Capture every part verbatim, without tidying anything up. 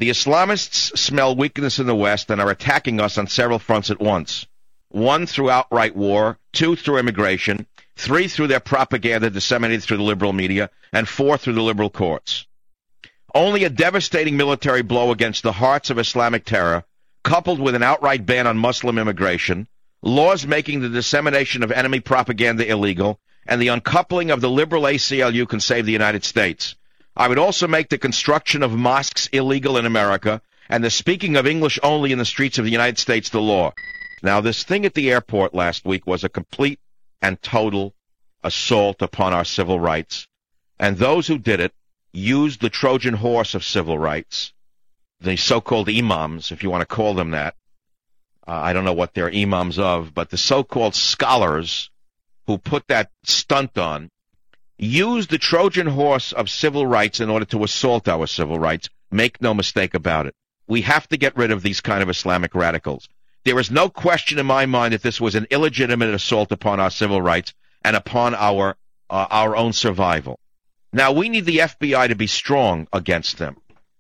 The Islamists smell weakness in the West and are attacking us on several fronts at once. One, through outright war. Two, through immigration. Three, through their propaganda disseminated through the liberal media. And four, through the liberal courts. Only a devastating military blow against the hearts of Islamic terror, coupled with an outright ban on Muslim immigration, laws making the dissemination of enemy propaganda illegal, and the uncoupling of the liberal A C L U can save the United States. I would also make the construction of mosques illegal in America, and the speaking of English only in the streets of the United States the law. Now, this thing at the airport last week was a complete and total assault upon our civil rights, and those who did it used the Trojan horse of civil rights, the so-called imams, if you want to call them that. Uh, I don't know what they're imams of, but the so-called scholars who put that stunt on used the Trojan horse of civil rights in order to assault our civil rights. Make no mistake about it. We have to get rid of these kind of Islamic radicals. There is no question in my mind that this was an illegitimate assault upon our civil rights and upon our uh, our own survival. Now, we need the F B I to be strong against them.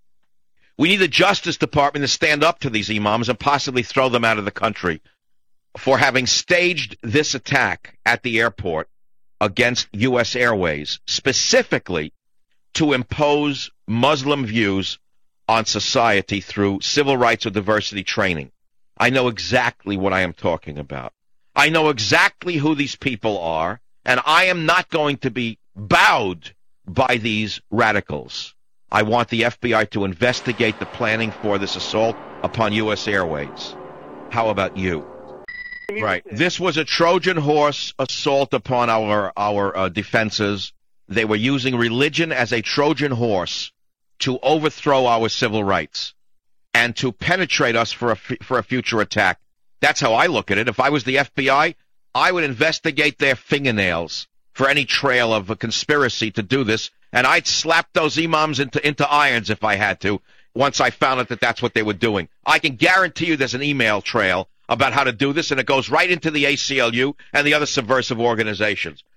We need the Justice Department to stand up to these imams and possibly throw them out of the country for having staged this attack at the airport against U S Airways, specifically to impose Muslim views on society through civil rights or diversity training. I know exactly what I am talking about. I know exactly who these people are, and I am not going to be bowed by these radicals. I want the F B I to investigate the planning for this assault upon U S Airways. How about you? Right. This was a Trojan horse assault upon our our uh, defenses. They were using religion as a Trojan horse to overthrow our civil rights and to penetrate us for a f- for a future attack. That's how I look at it. If I was the F B I, I would investigate their fingernails for any trail of a conspiracy to do this, and I'd slap those imams into, into irons if I had to, once I found out that that's what they were doing. I can guarantee you there's an email trail about how to do this, and it goes right into the A C L U and the other subversive organizations.